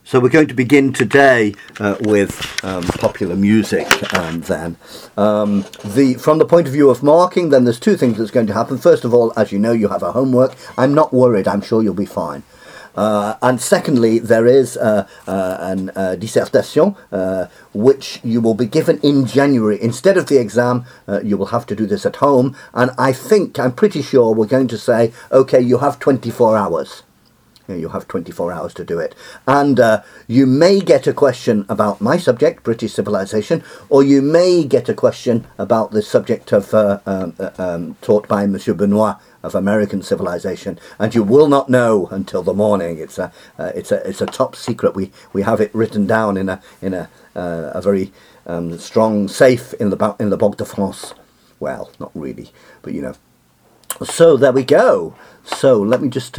So we're going to begin today with popular music then. From the point of view of marking, then there's two things that's going to happen. First of all, as you know, you have a homework. I'm not worried. I'm sure you'll be fine. And secondly, there is an dissertation which you will be given in January. Instead of the exam, you will have to do this at home. And I'm pretty sure we're going to say, okay, you have 24 hours. You have 24 hours to do it. And you may get a question about my subject, British civilization, or you may get a question about the subject of taught by Monsieur Benoit of American civilization, and you will not know until the morning. It's a top secret. We have it written down in a very strong safe in the Banque de France. Well, not really, but you know. So there we go. So let me just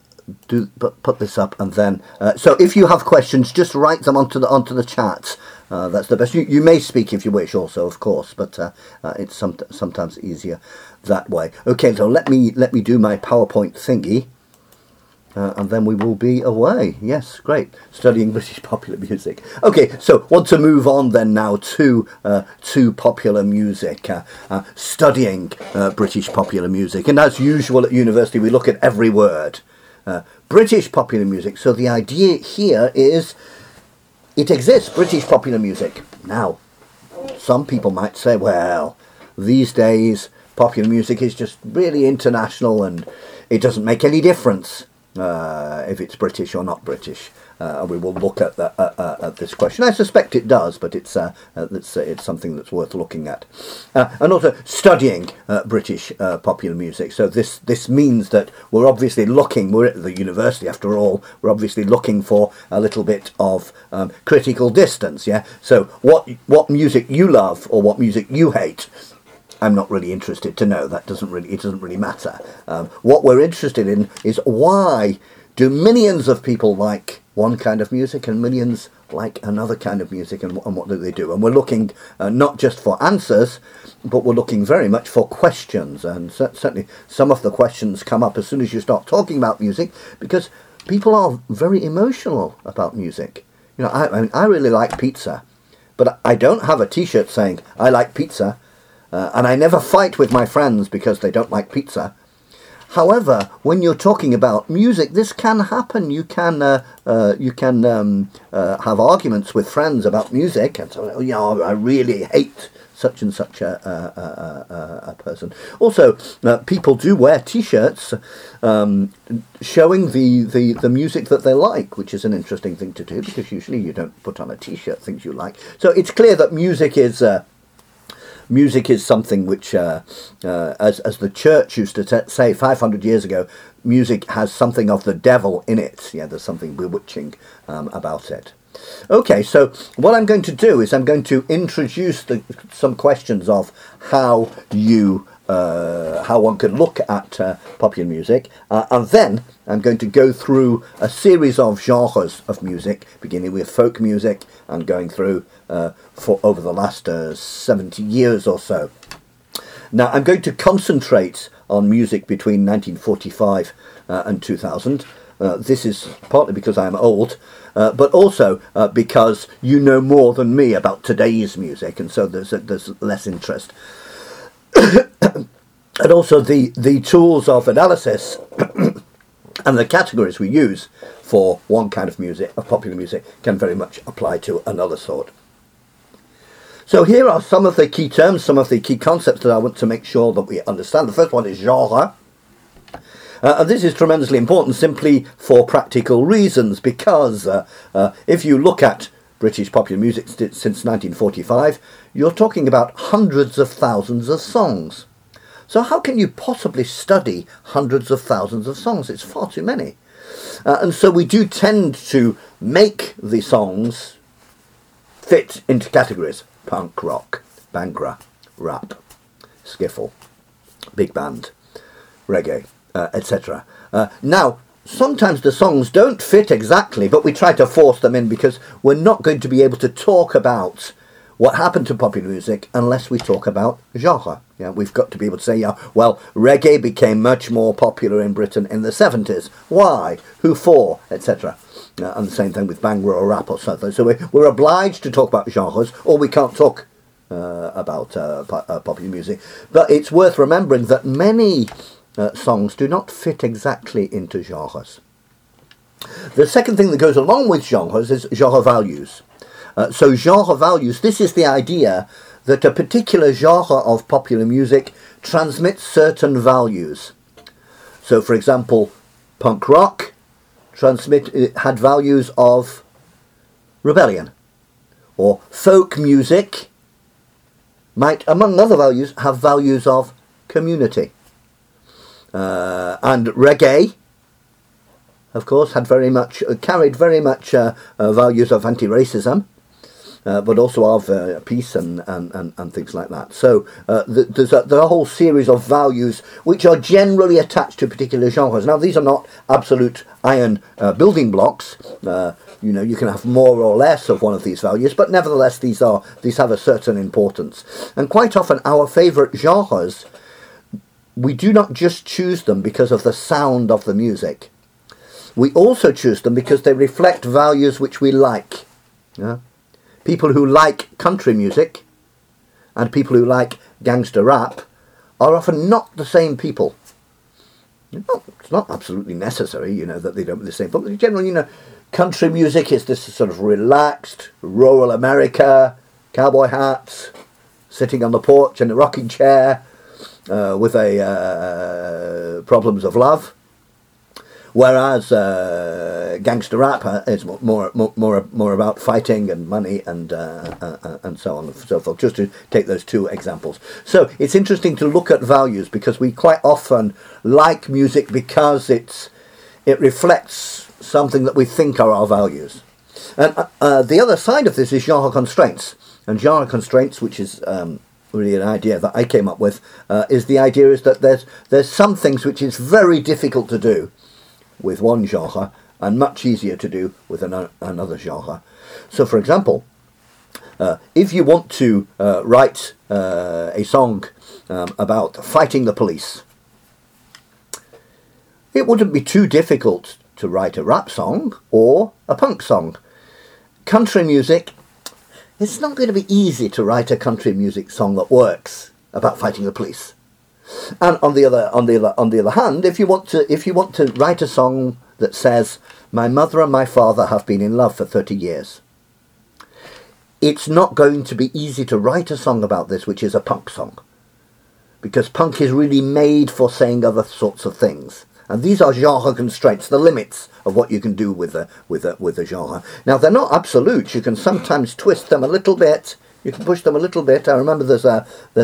put this up, and then so if you have questions, just write them onto the chat. That's the best. You may speak if you wish, also, of course, but it's sometimes easier that way. Okay, so let me do my PowerPoint thingy, and then we will be away. Yes, great. Studying British popular music. Okay, so want to move on then now to popular music, studying British popular music, and as usual at university, we look at every word. British popular music. So the idea here is it exists, British popular music. Now, some people might say, well, these days popular music is just really international and it doesn't make any difference if it's British or not British. We will look at this question. I suspect it does, but it's something that's worth looking at. And also studying British popular music. So this means that we're obviously looking. We're at the university after all. We're obviously looking for a little bit of critical distance. Yeah. So what music you love or what music you hate, I'm not really interested to know. It doesn't really matter. What we're interested in is why do millions of people like one kind of music and millions like another kind of music, and what do they do? And we're looking not just for answers, but we're looking very much for questions. And certainly some of the questions come up as soon as you start talking about music, because people are very emotional about music. You know, I really like pizza, but I don't have a T-shirt saying I like pizza, and I never fight with my friends because they don't like pizza. However, when you're talking about music, this can happen. You can have arguments with friends about music, and so I really hate such and such a person. Also, people do wear T-shirts showing the music that they like, which is an interesting thing to do because usually you don't put on a T-shirt things you like. So it's clear that music is something which, as the church used to say 500 years ago, music has something of the devil in it. Yeah, there's something bewitching about it. Okay, so what I'm going to do is I'm going to introduce some questions of how one can look at popular music, and then I'm going to go through a series of genres of music, beginning with folk music and going through for over the last 70 years or so. Now, I'm going to concentrate on music between 1945 and 2000. This is partly because I'm old, but also because you know more than me about today's music, and so there's less interest. And also the tools of analysis and the categories we use for one kind of music, of popular music, can very much apply to another sort. So here are some of the key terms, some of the key concepts that I want to make sure that we understand. The first one is genre. And this is tremendously important simply for practical reasons, because if you look at British popular music since 1945, you're talking about hundreds of thousands of songs. So how can you possibly study hundreds of thousands of songs? It's far too many. And so we do tend to make the songs fit into categories: punk rock, bhangra, rap, skiffle, big band, reggae, etc. Now, sometimes the songs don't fit exactly, but we try to force them in because we're not going to be able to talk about what happened to popular music unless we talk about genre. Yeah, we've got to be able to say, yeah, well, reggae became much more popular in Britain in the 70s. Why? Who for? Etc. And the same thing with Bhangra or rap or something. So we're obliged to talk about genres, or we can't talk about popular music. But it's worth remembering that many songs do not fit exactly into genres. The second thing that goes along with genres is genre values. So genre values, this is the idea that a particular genre of popular music transmits certain values. So, for example, punk rock had values of rebellion, or folk music might, among other values, have values of community. And reggae, of course, carried very much values of anti-racism. But also of peace and things like that. So there's a whole series of values which are generally attached to particular genres. Now, these are not absolute iron building blocks. You can have more or less of one of these values, but nevertheless, these have a certain importance. And quite often, our favourite genres, we do not just choose them because of the sound of the music. We also choose them because they reflect values which we like. Yeah? People who like country music and people who like gangster rap are often not the same people. It's not absolutely necessary, that they don't be the same. But generally, country music is this sort of relaxed, rural America, cowboy hats, sitting on the porch in a rocking chair with problems of love. Whereas gangster rap is more about fighting and money and so on and so forth. Just to take those two examples. So it's interesting to look at values because we quite often like music because it reflects something that we think are our values. And the other side of this is genre constraints. And genre constraints, which is really an idea that I came up with, is that there's some things which is very difficult to do with one genre and much easier to do with another genre. So, for example, if you want to write a song about fighting the police, it wouldn't be too difficult to write a rap song or a punk song. Country music, it's not going to be easy to write a country music song that works about fighting the police. And on the other hand, if you want to write a song that says, "My mother and my father have been in love for 30 years," it's not going to be easy to write a song about this, which is a punk song, because punk is really made for saying other sorts of things. And these are genre constraints, the limits of what you can do with a genre. Now, they're not absolute. You can sometimes twist them a little bit. You can push them a little bit. I remember there's a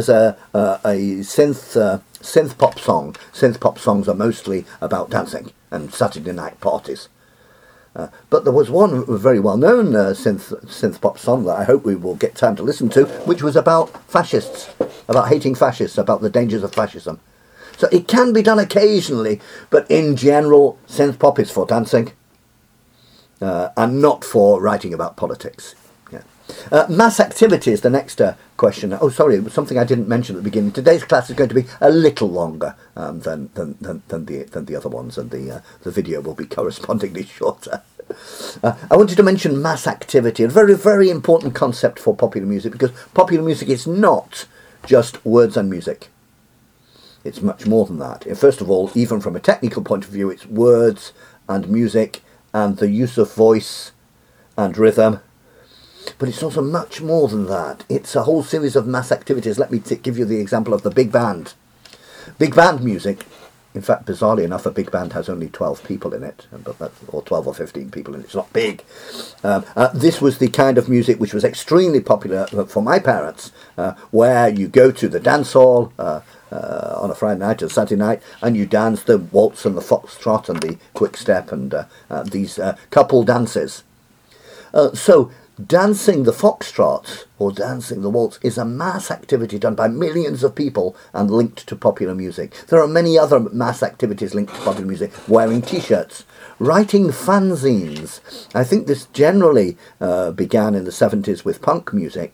synth pop song. Synth pop songs are mostly about dancing and Saturday night parties. But there was one very well-known synth pop song that I hope we will get time to listen to, which was about fascists, about hating fascists, about the dangers of fascism. So it can be done occasionally, but in general, synth pop is for dancing and not for writing about politics. Mass activity is the next question. Oh, sorry, it was something I didn't mention at the beginning. Today's class is going to be a little longer than the other ones, and the video will be correspondingly shorter. I wanted to mention mass activity, a very, very important concept for popular music, because popular music is not just words and music. It's much more than that. First of all, even from a technical point of view, it's words and music and the use of voice and rhythm. But it's also much more than that. It's a whole series of mass activities. Let me give you the example of the big band. Big band music, in fact, bizarrely enough, a big band has only 12 people in it, or 12 or 15 people in it. It's not big. This was the kind of music which was extremely popular for my parents, where you go to the dance hall on a Friday night or Saturday night, and you dance the waltz and the foxtrot and the quick step and these couple dances. So dancing the foxtrot or dancing the waltz is a mass activity done by millions of people and linked to popular music. There are many other mass activities linked to popular music. Wearing t-shirts, writing fanzines. I think this generally began in the 70s with punk music,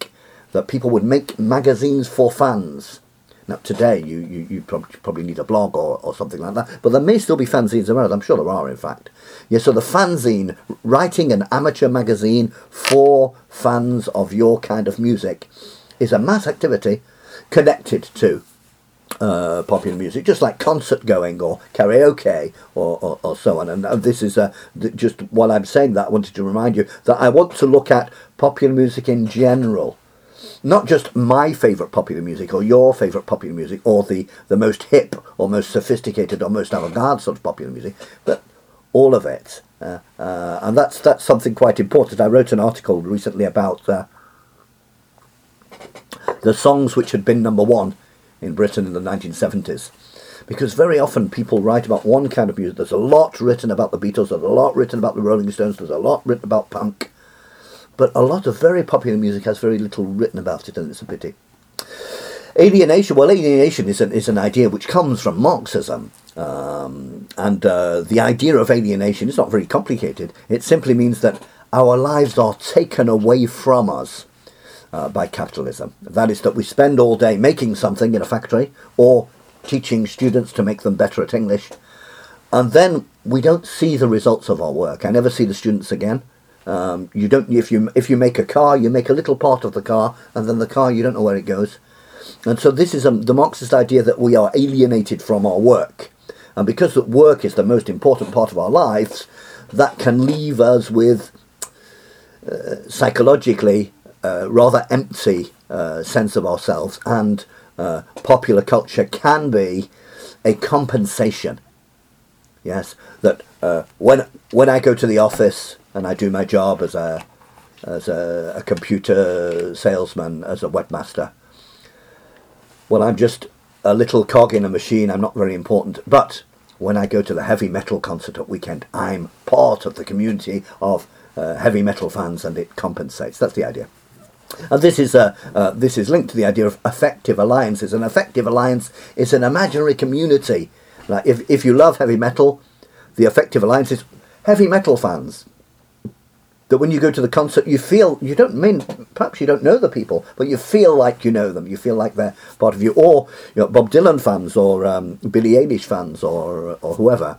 that people would make magazines for fans. Now, today, you probably need a blog or something like that, but there may still be fanzines around. I'm sure there are, in fact. Yeah, so the fanzine, writing an amateur magazine for fans of your kind of music, is a mass activity connected to popular music, just like concert going or karaoke or so on. And this is just while I'm saying that, I wanted to remind you that I want to look at popular music in general. Not just my favourite popular music or your favourite popular music or the most hip or most sophisticated or most avant-garde sort of popular music, but all of it. And that's something quite important. I wrote an article recently about the songs which had been number one in Britain in the 1970s. Because very often people write about one kind of music. There's a lot written about the Beatles, there's a lot written about the Rolling Stones, there's a lot written about punk. But a lot of very popular music has very little written about it, and it's a pity. Alienation. Well, alienation is an idea which comes from Marxism. And the idea of alienation is not very complicated. It simply means that our lives are taken away from us by capitalism. That is, that we spend all day making something in a factory or teaching students to make them better at English. And then we don't see the results of our work. I never see the students again. You don't. If you make a car, you make a little part of the car, and then the car, you don't know where it goes. And so this is the Marxist idea that we are alienated from our work, and because that work is the most important part of our lives, that can leave us with psychologically rather empty sense of ourselves, and popular culture can be a compensation. Yes, that when I go to the office and I do my job as a computer salesman, as a webmaster, well, I'm just a little cog in a machine. I'm not very important. But when I go to the heavy metal concert at weekend, I'm part of the community of heavy metal fans, and it compensates. That's the idea. And this is linked to the idea of affective alliances. An affective alliance is an imaginary community. Like if you love heavy metal, the affective alliance is heavy metal fans. That when you go to the concert, perhaps you don't know the people, but you feel like you know them. You feel like they're part of you. Or Bob Dylan fans, or Billie Eilish fans, or whoever.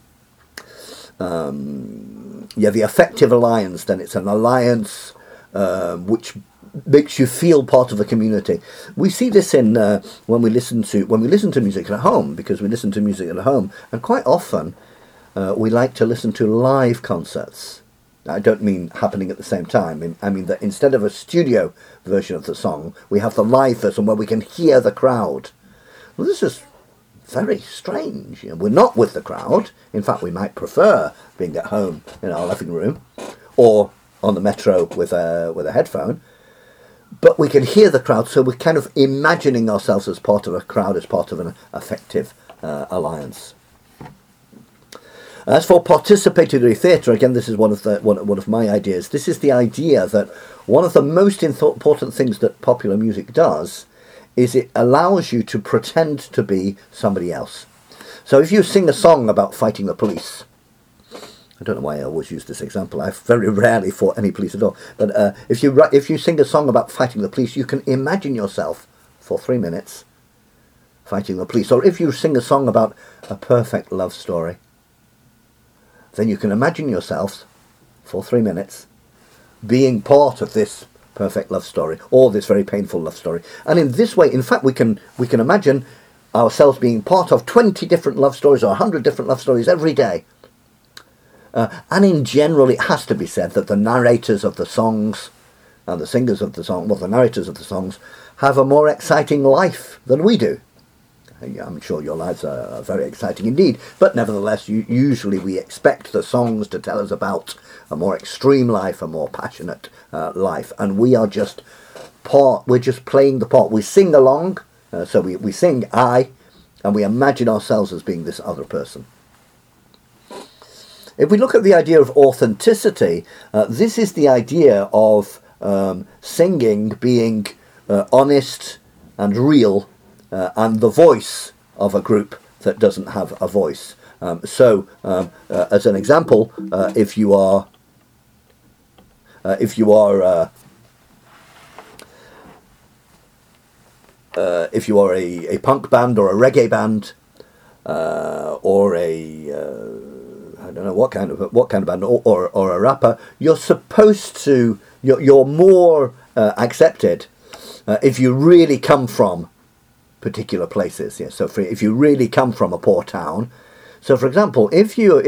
The affective alliance. Then it's an alliance which makes you feel part of the community. We see this in when we listen to music at home, because we listen to music at home, and quite often we like to listen to live concerts. I don't mean happening at the same time. I mean that instead of a studio version of the song, we have the live version where we can hear the crowd. Well, this is very strange. We're not with the crowd. In fact, we might prefer being at home in our living room or on the metro with a headphone. But we can hear the crowd, so we're kind of imagining ourselves as part of a crowd, as part of an affective alliance. As for participatory theatre, again, this is one of my ideas. This is the idea that one of the most important things that popular music does is it allows you to pretend to be somebody else. So if you sing a song about fighting the police, I don't know why I always use this example. I very rarely fought any police at all. But if you sing a song about fighting the police, you can imagine yourself for 3 minutes fighting the police. Or if you sing a song about a perfect love story, then you can imagine yourself for 3 minutes being part of this perfect love story, or this very painful love story. And in this way, in fact, we can imagine ourselves being part of 20 different love stories or 100 different love stories every day. And in general, it has to be said that the narrators of the songs and the singers of the song, well, the narrators of the songs, have a more exciting life than we do. I'm sure your lives are very exciting indeed, but nevertheless, usually we expect the songs to tell us about a more extreme life, a more passionate life, and we're just playing the part. We sing along, so we sing I, and we imagine ourselves as being this other person. If we look at the idea of authenticity, this is the idea of singing being honest and real, and the voice of a group that doesn't have a voice. So, as an example, if you are if you are a punk band or a reggae band, or a I don't know what kind of band, or a rapper, you're supposed to you're more accepted if you really come from particular places. Yeah. So if you really come from a poor town. So, for example, if you're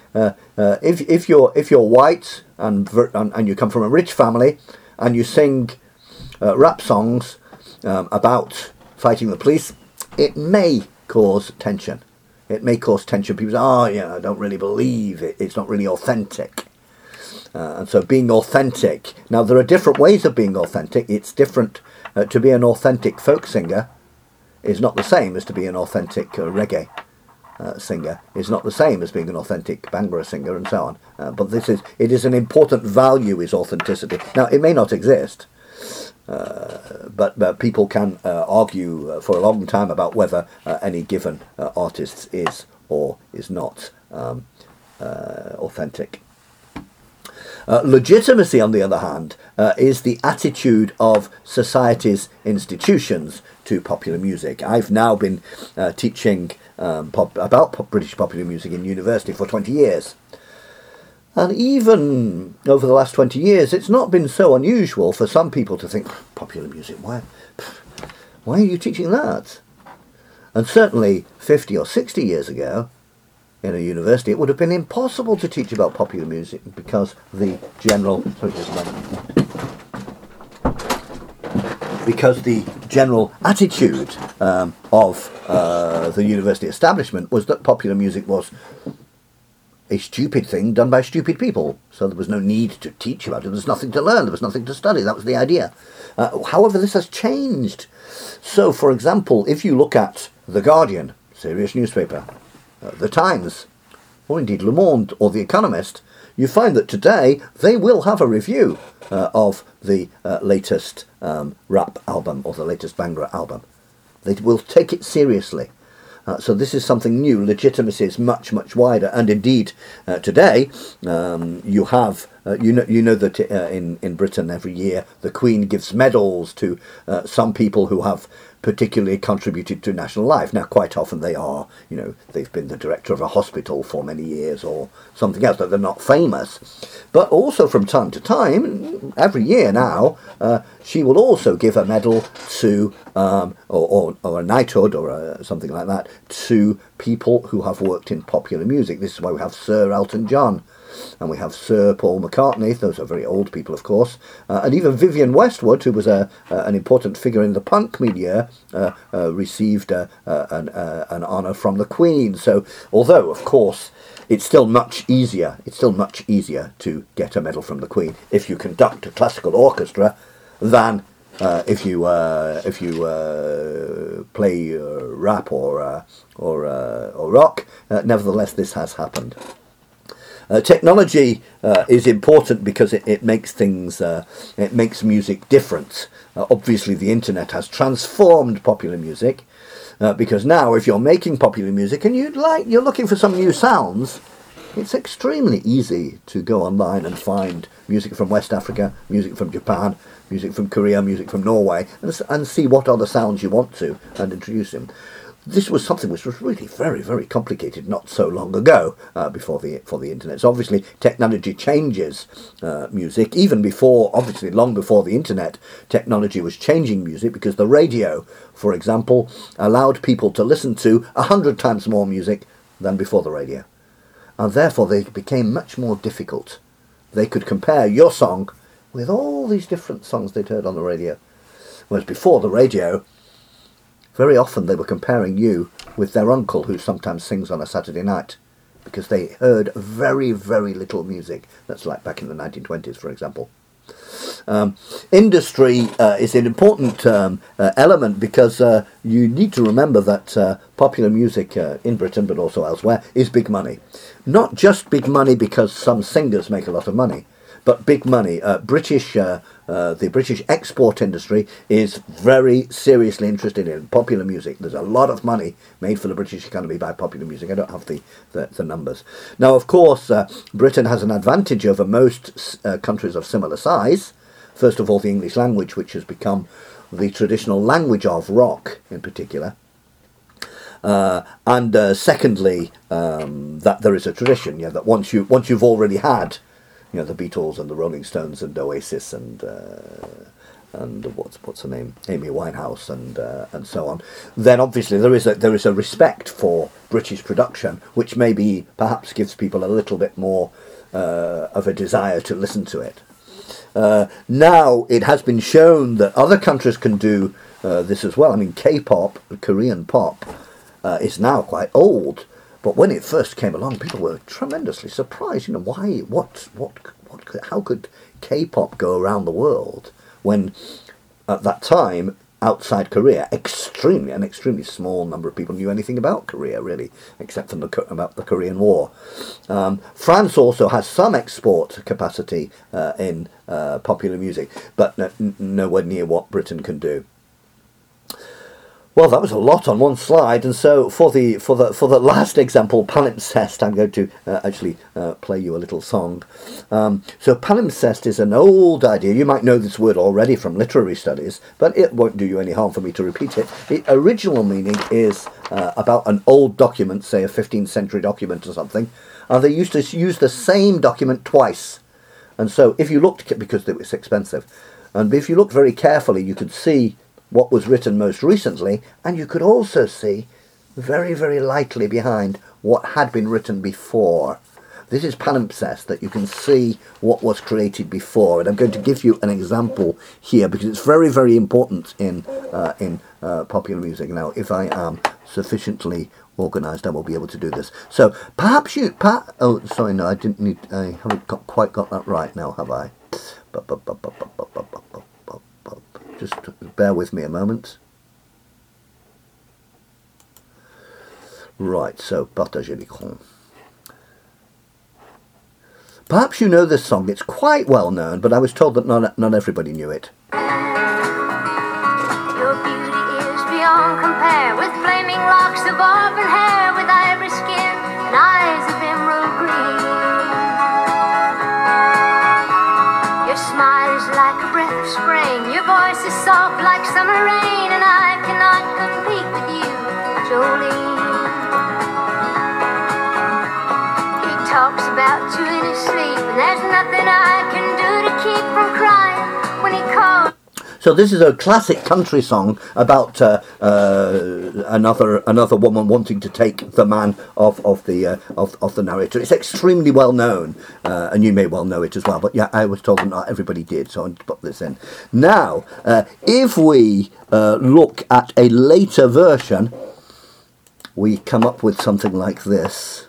white and you come from a rich family and you sing rap songs about fighting the police, it may cause tension. It may cause tension. People say, "Oh, yeah, I don't really believe it. It's not really authentic." And so, being authentic. Now, there are different ways of being authentic. It's different to be an authentic folk singer. Is not the same as to be an authentic reggae singer. Is not the same as being an authentic Bhangra singer, and so on. But it is an important value, is authenticity. Now, it may not exist, but people can argue for a long time about whether any given artist is or is not authentic. Legitimacy, on the other hand, is the attitude of society's institutions to popular music. I've now been teaching about British popular music in university for 20 years. And even over the last 20 years, it's not been so unusual for some people to think, popular music, why are you teaching that? And certainly 50 or 60 years ago, in a university, it would have been impossible to teach about popular music because the general attitude of the university establishment was that popular music was a stupid thing done by stupid people. So there was no need to teach about it. There was nothing to learn. There was nothing to study. That was the idea. However, this has changed. So, for example, if you look at The Guardian, serious newspaper, The Times, or indeed Le Monde or The Economist, you find that today they will have a review of the latest rap album or the latest Bhangra album. They will take it seriously. So this is something new. Legitimacy is much, much wider. And indeed, today, you have, you know that in Britain every year the Queen gives medals to some people who have particularly contributed to national life. Now, quite often they are, they've been the director of a hospital for many years or something else, that they're not famous. But also from time to time, every year now, she will also give a medal to, or a knighthood or something like that, to people who have worked in popular music. This is why we have Sir Elton John, and we have Sir Paul McCartney. Those are very old people, of course, and even Vivienne Westwood, who was an important figure in the punk media, received an honour from the Queen. So, although of course it's still much easier to get a medal from the Queen if you conduct a classical orchestra than if you play rap or rock. Nevertheless, this has happened. Technology is important because it makes things, it makes music different. Obviously, the internet has transformed popular music because now, if you're making popular music and you're looking for some new sounds, it's extremely easy to go online and find music from West Africa, music from Japan, music from Korea, music from Norway, and see what other sounds you want to and introduce them. This was something which was really very, very complicated not so long ago, before the internet. So obviously technology changes music. Even before, obviously long before the internet, technology was changing music because the radio, for example, allowed people to listen to 100 times more music than before the radio. And therefore they became much more difficult. They could compare your song with all these different songs they'd heard on the radio. Whereas before the radio, very often they were comparing you with their uncle who sometimes sings on a Saturday night because they heard very, very little music. That's like back in the 1920s, for example. Industry is an important element because you need to remember that popular music in Britain, but also elsewhere, is big money. Not just big money because some singers make a lot of money, but big money. The British export industry is very seriously interested in popular music. There's a lot of money made for the British economy by popular music. I don't have the numbers. Now, of course, Britain has an advantage over most countries of similar size. first of all, the English language, which has become the traditional language of rock in particular. And secondly, that there is a tradition, that once you've already had, the Beatles and the Rolling Stones and Oasis and what's her name, Amy Winehouse and so on, then obviously there is a respect for British production, which maybe perhaps gives people a little bit more of a desire to listen to it. Now it has been shown that other countries can do this as well. I mean, K-pop, Korean pop, is now quite old, but when it first came along, people were tremendously surprised. Why? How could K-pop go around the world when, at that time, outside Korea, an extremely small number of people knew anything about Korea, really, except about the Korean War. France also has some export capacity in popular music, but nowhere near what Britain can do. Well, that was a lot on one slide, and so for the last example, palimpsest, I'm going to actually play you a little song. So palimpsest is an old idea. You might know this word already from literary studies, but it won't do you any harm for me to repeat it. The original meaning is about an old document, say a 15th century document or something, and they used to use the same document twice. And so if you looked, because it was expensive, and if you looked very carefully, you could see what was written most recently, and you could also see very, very lightly behind what had been written before. This is palimpsest, that you can see what was created before, and I'm going to give you an example here because it's very, very important in popular music. Now, if I am sufficiently organised, I will be able to do this. So perhaps oh, sorry, no, I haven't quite got that right now, have I? Just bear with me a moment. Right, so Partager l'écran. Perhaps you know this song. It's quite well known, but I was told that not everybody knew it. Your beauty is beyond compare, with flaming locks of auburn hair, with ivory skin and eyes of emerald green. Your smile is like a breath of spring, your voice is soft like summer rain, and I cannot compete with you, Jolene. He talks about you in his sleep, and there's nothing I can do to keep from crying when he calls. So this is a classic country song about another woman wanting to take the man of the narrator. It's extremely well known, and you may well know it as well. But yeah, I was told that not everybody did, so I want to put this in. Now, if we look at a later version, we come up with something like this.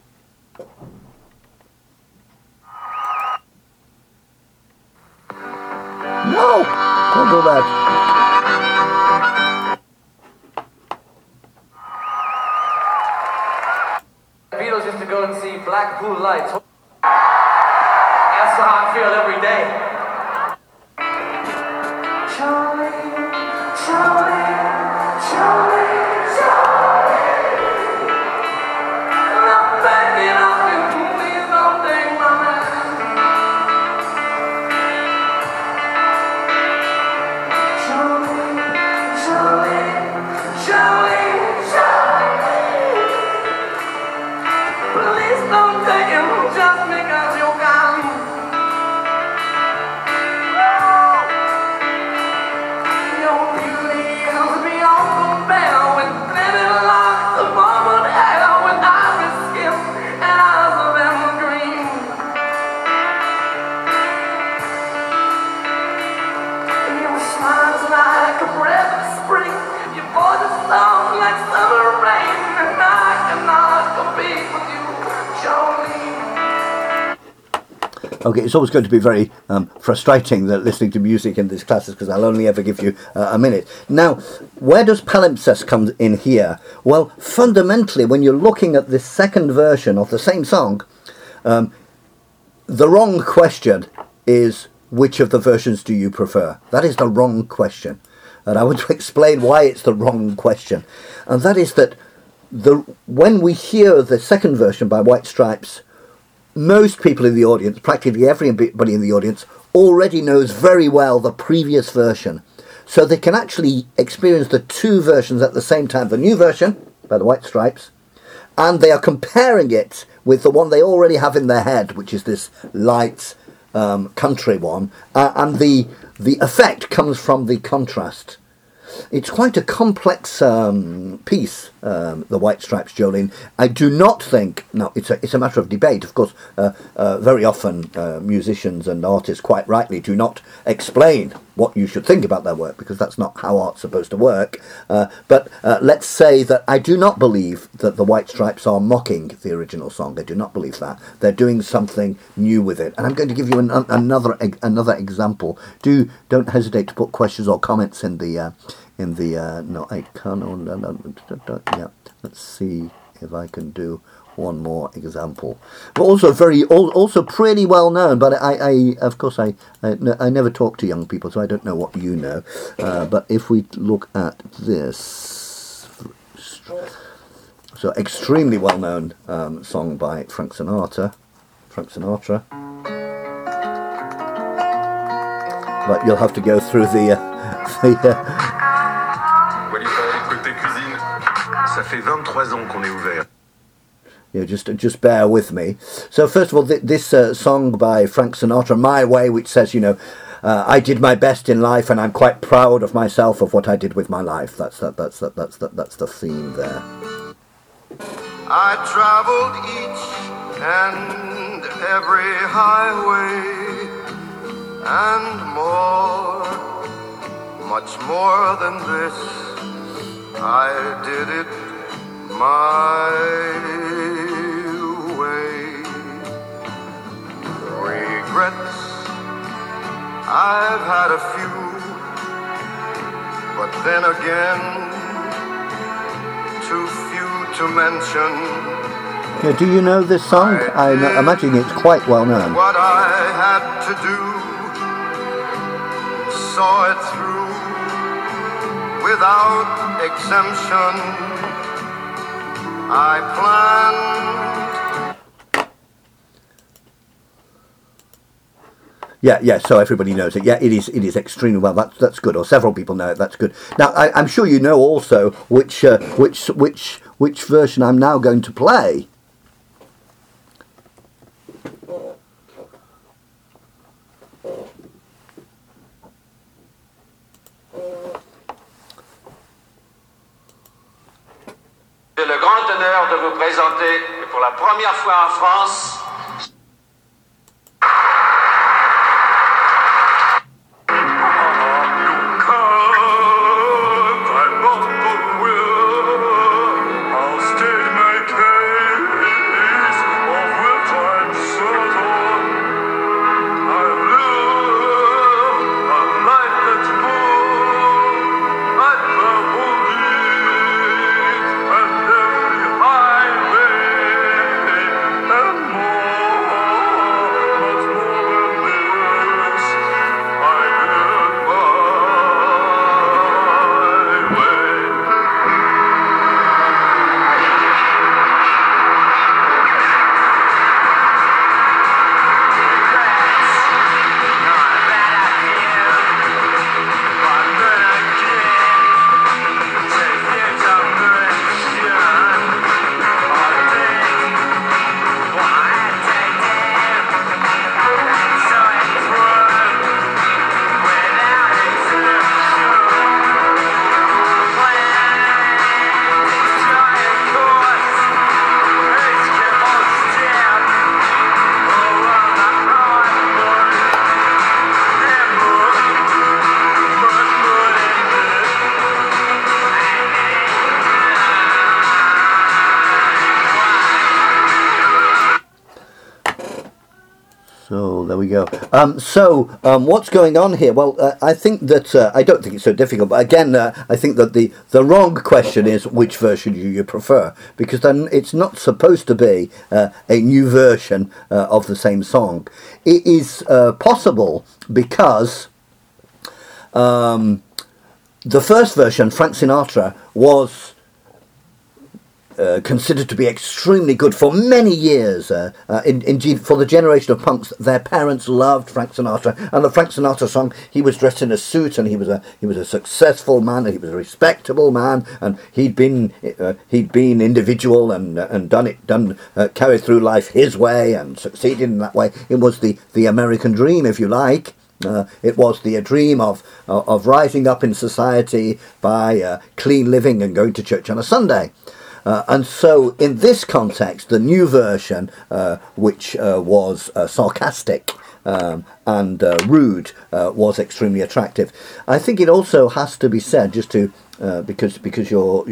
No, don't do that. Beatles used to go and see Blackpool Lights. That's how I feel every day. Charlie, Charlie, Charlie, Charlie. And I'm thinking of you, please don't take my mind. Charlie, Charlie, Charlie, Charlie. Please don't take him just because you're gone. Your beauty is beyond compare, with flaming locks of auburn hair, with ivory skin and eyes of emerald green. Your smile's like a breath of spring, your voice is soft like summer rain, and I cannot compete with you, Jolene. Okay, it's always going to be very frustrating that listening to music in these classes, because I'll only ever give you a minute. Now, where does palimpsest come in here? Well, fundamentally, when you're looking at this second version of the same song, the wrong question is, which of the versions do you prefer? That is the wrong question. And I want to explain why it's the wrong question. And that is that when we hear the second version by White Stripes, most people in the audience, practically everybody in the audience, already knows very well the previous version. So they can actually experience the two versions at the same time. The new version, by the White Stripes, and they are comparing it with the one they already have in their head, which is this light country one. And the effect comes from the contrast. It's quite a complex piece, the White Stripes, Jolene. I do not think, no, it's a matter of debate. Of course, very often musicians and artists quite rightly do not explain what you should think about their work, because that's not how art's supposed to work. But let's say that I do not believe that the White Stripes are mocking the original song. I do not believe that. They're doing something new with it. And I'm going to give you another example. Don't hesitate to put questions or comments in the no, I can't. Yeah, let's see if I can do one more example. But also pretty well known. But I of course I never talk to young people, so I don't know what you know. But if we look at this, so extremely well known song by Frank Sinatra. But you'll have to go through the Côté cuisine, ça fait 23 ans qu'on est ouvert. Yeah, just bear with me. So first of all, this song by Frank Sinatra, "My Way," which says, I did my best in life, and I'm quite proud of myself of what I did with my life. That's the theme there. I traveled each and every highway and more, much more than this. I did it my way. Regrets, I've had a few, but then again, too few to mention. Yeah, do you know this song? I imagine it's quite well known. What I had to do, saw it through without exemption. I planned. Yeah. So everybody knows it. Yeah, it is extremely well. That's good. Or several people know it. That's good. Now, I'm sure you know also which version I'm now going to play. J'ai le grand honneur de vous présenter pour la première fois en France So there we go. What's going on here? Well, I think that I don't think it's so difficult. But again, I think that the wrong question is which version do you prefer, because then it's not supposed to be a new version of the same song. It is possible because the first version, Frank Sinatra, was considered to be extremely good for many years. Indeed, for the generation of punks, their parents loved Frank Sinatra, and the Frank Sinatra song, he was dressed in a suit, and he was a successful man, and he was a respectable man, and he'd been individual and carried through life his way and succeeded in that way. It was the American dream, if you like. It was the dream of rising up in society by clean living and going to church on a Sunday. And so in this context, the new version, which was sarcastic and rude, was extremely attractive. I think it also has to be said, just to because you're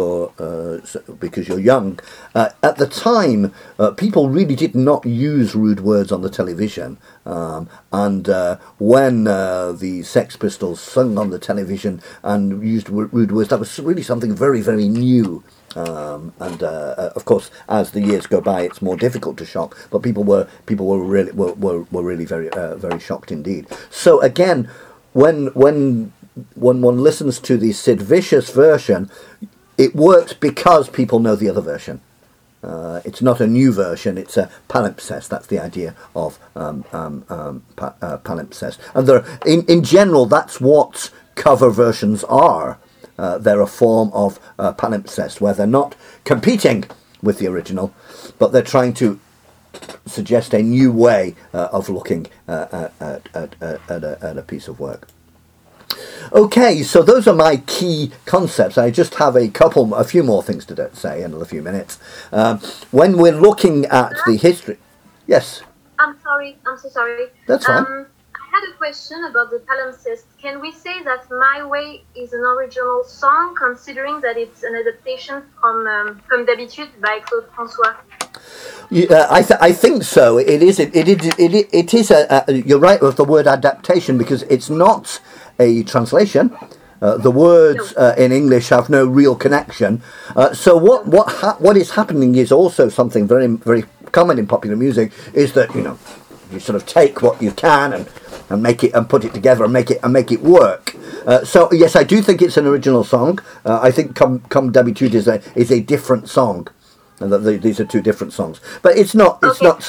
young. At the time, people really did not use rude words on the television, and when the Sex Pistols sung on the television and used rude words, that was really something very, very new. Of course, as the years go by, it's more difficult to shock. But people were really very very shocked indeed. So again, when one listens to the Sid Vicious version, it works because people know the other version. It's not a new version; it's a palimpsest. That's the idea of palimpsest. And in general, that's what cover versions are. They're a form of palimpsest, where they're not competing with the original, but they're trying to suggest a new way of looking at a piece of work. Okay, so those are my key concepts. I just have a few more things to say in a few minutes. When we're looking at the history... Yes? I'm so sorry. That's fine. I had a question about the palimpsest. Can we say that My Way is an original song, considering that it's an adaptation from Comme d'habitude by Claude François? Yeah, I think so. It is. It is. You're right with the word adaptation, because it's not a translation. The words in English have no real connection. So what is happening is also something very, very common in popular music, is that you sort of take what you can and make it and put it together and make it work. So yes, I do think it's an original song. I think Comme d'habitude is a different song. And these are two different songs, but it's not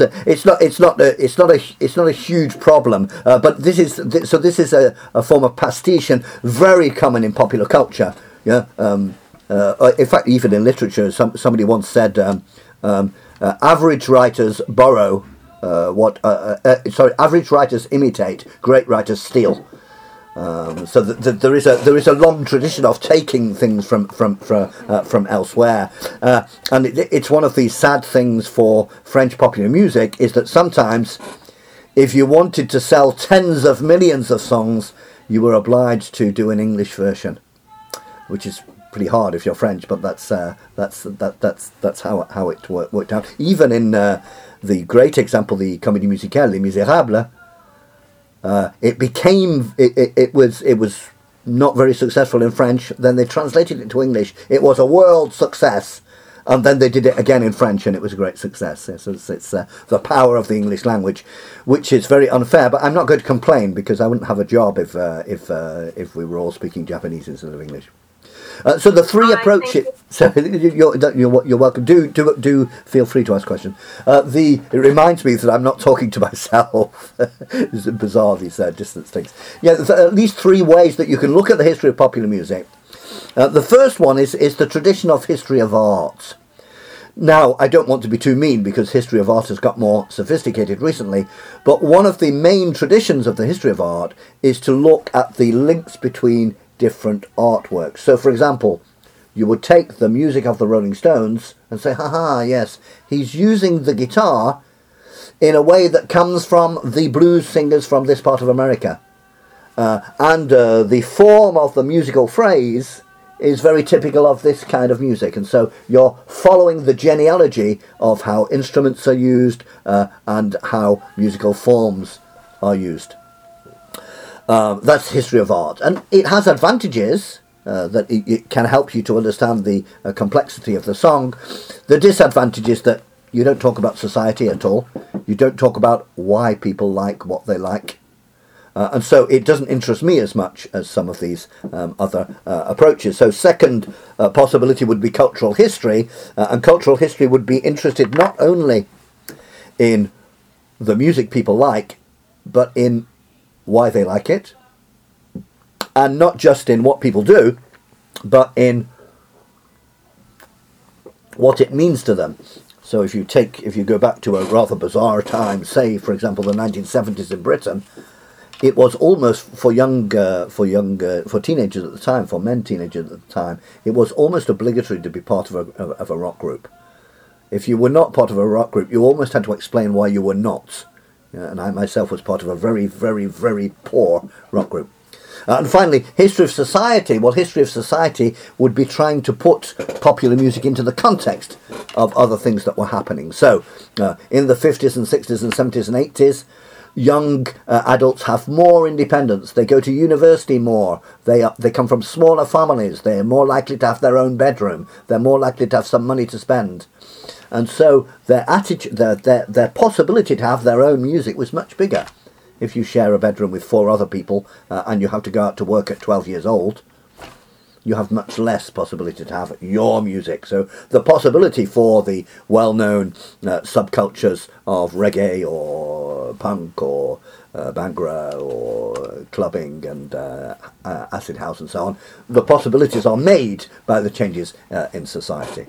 a huge problem. But this is a form of pastiche, and very common in popular culture. Yeah. In fact, even in literature, somebody once said, average writers borrow average writers imitate, great writers steal. So there is a long tradition of taking things from elsewhere, and it's one of the sad things for French popular music, is that sometimes, if you wanted to sell tens of millions of songs, you were obliged to do an English version, which is pretty hard if you're French, but that's how it worked out. Even in the great example, the Comédie Musicale, Les Misérables. It was not very successful in French. Then they translated it to English. It was a world success, and then they did it again in French, and it was a great success. So it's the power of the English language, which is very unfair. But I'm not going to complain, because I wouldn't have a job if we were all speaking Japanese instead of English. So the three approaches. So you're welcome. Do feel free to ask questions. It reminds me that I'm not talking to myself. It's bizarre, these distance things. Yeah, there's at least three ways that you can look at the history of popular music. The first one is the tradition of history of art. Now, I don't want to be too mean, because history of art has got more sophisticated recently, but one of the main traditions of the history of art is to look at the links between different artworks. So, for example, you would take the music of the Rolling Stones and say, haha, yes, he's using the guitar in a way that comes from the blues singers from this part of America. And the form of the musical phrase is very typical of this kind of music. And so you're following the genealogy of how instruments are used and how musical forms are used. That's history of art, and it has advantages that it can help you to understand the complexity of the song. The disadvantage is that you don't talk about society at all. You don't talk about why people like what they like. And so it doesn't interest me as much as some of these other approaches. So second possibility would be cultural history, and cultural history would be interested not only in the music people like, but in why they like it, and not just in what people do, but in what it means to them. So if you go back to a rather bizarre time, say for example the 1970s in Britain, it was almost for teenagers at the time, for men teenagers at the time, it was almost obligatory to be part of a rock group. If you were not part of a rock group, you almost had to explain why you were not. And I myself was part of a very, very, very poor rock group. And finally, history of society. Well, history of society would be trying to put popular music into the context of other things that were happening. So, in the 50s and 60s and 70s and 80s, young adults have more independence. They go to university more. They come from smaller families. They're more likely to have their own bedroom. They're more likely to have some money to spend. And so their attitude, their possibility to have their own music was much bigger. If you share a bedroom with 4 other people and you have to go out to work at 12 years old, you have much less possibility to have your music. So the possibility for the well-known subcultures of reggae or punk or Bhangra or clubbing and acid house and so on, the possibilities are made by the changes in society.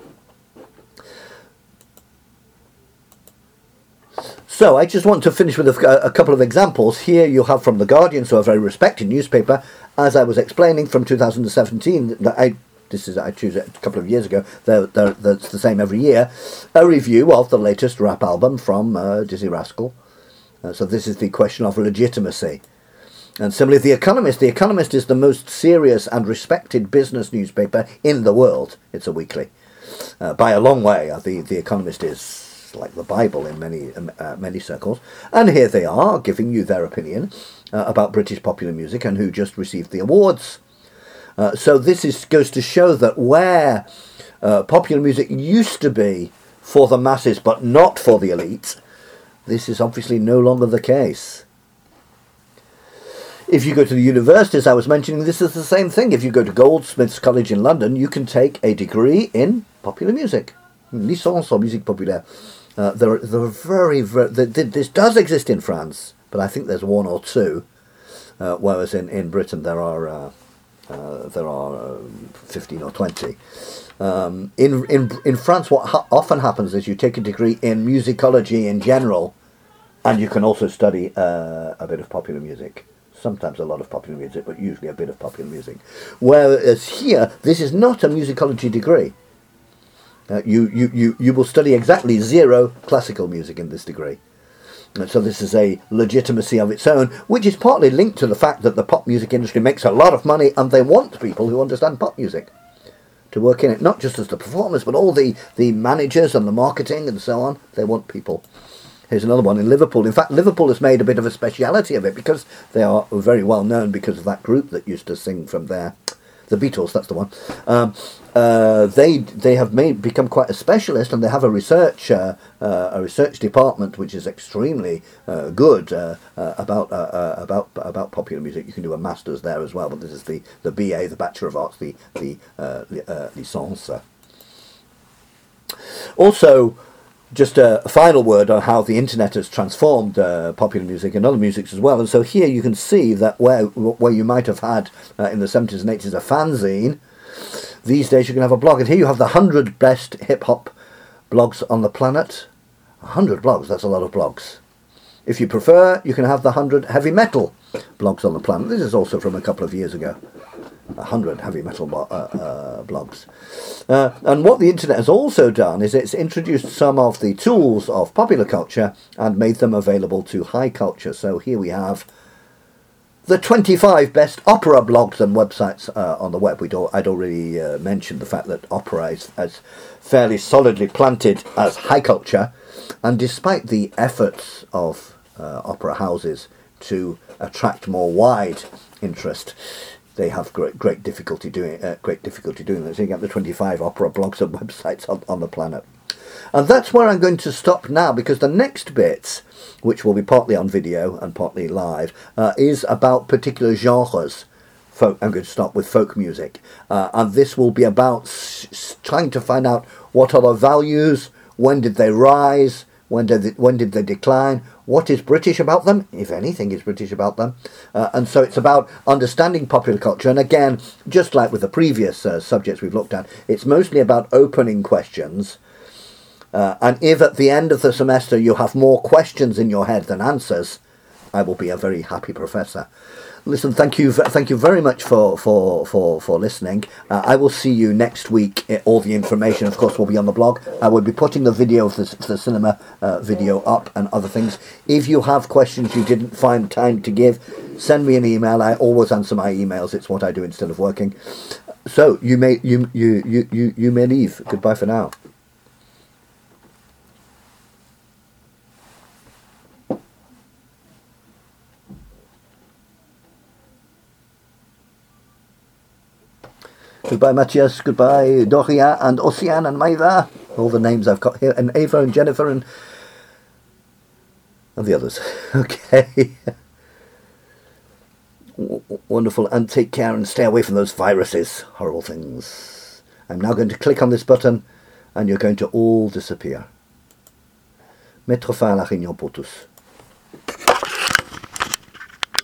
So I just want to finish with a couple of examples. Here you have from The Guardian, so a very respected newspaper, as I was explaining, from 2017, I choose it a couple of years ago, that's the same every year, a review of the latest rap album from Dizzy Rascal. So this is the question of legitimacy. And similarly, The Economist. The Economist is the most serious and respected business newspaper in the world. It's a weekly. By a long way, The Economist is like the Bible in many circles, and here they are giving you their opinion about British popular music and who just received the awards. So this goes to show that where popular music used to be for the masses but not for the elite, this is obviously no longer the case. If you go to the universities I was mentioning, this is the same thing. If you go to Goldsmiths College in London, you can take a degree in popular music, licence en musique populaire. There are this does exist in France, but I think there's 1 or 2, whereas in Britain there are 15 or 20. In France, what often happens is you take a degree in musicology in general, and you can also study a bit of popular music. Sometimes a lot of popular music, but usually a bit of popular music. Whereas here, this is not a musicology degree. You will study exactly 0 classical music in this degree. And so this is a legitimacy of its own, which is partly linked to the fact that the pop music industry makes a lot of money and they want people who understand pop music to work in it, not just as the performers, but all the managers and the marketing and so on. They want people. Here's another one in Liverpool. In fact, Liverpool has made a bit of a speciality of it because they are very well known because of that group that used to sing from there. The Beatles, that's the one. They have become quite a specialist, and they have a research department which is extremely good about popular music. You can do a master's there as well, but this is the BA, the Bachelor of Arts, the licence. Also, just a final word on how the internet has transformed popular music and other musics as well. And so here you can see that where you might have had in the 70s and 80s a fanzine, these days you can have a blog. And here you have the 100 best hip-hop blogs on the planet. 100 blogs, that's a lot of blogs. If you prefer, you can have the 100 heavy metal blogs on the planet. This is also from a couple of years ago. 100 heavy metal blogs. And what the internet has also done is it's introduced some of the tools of popular culture and made them available to high culture. So here we have the 25 best opera blogs and websites on the web. I'd already mentioned the fact that opera is fairly solidly planted as high culture, and despite the efforts of opera houses to attract more wide interest, they have great difficulty doing that. So you get the 25 opera blogs and websites on the planet. And that's where I'm going to stop now, because the next bit, which will be partly on video and partly live, is about particular genres. I'm going to start with folk music, and this will be about trying to find out what are the values, when did they rise, when did they decline, what is British about them, if anything is British about them, and so it's about understanding popular culture. And again, just like with the previous subjects we've looked at, it's mostly about opening questions. And if at the end of the semester you have more questions in your head than answers, I will be a very happy professor. Listen, thank you very much for listening. I will see you next week. All the information, of course, will be on the blog. I will be putting the video of the cinema video up and other things. If you have questions you didn't find time to give, send me an email. I always answer my emails. It's what I do instead of working. So you may leave. Goodbye for now. Goodbye, Matthias. Goodbye, Doria and Ocean and Maeva. All the names I've got here. And Ava and Jennifer and the others. Okay. Wonderful. And take care and stay away from those viruses. Horrible things. I'm now going to click on this button and you're going to all disappear. Mettre fin à la réunion pour tous.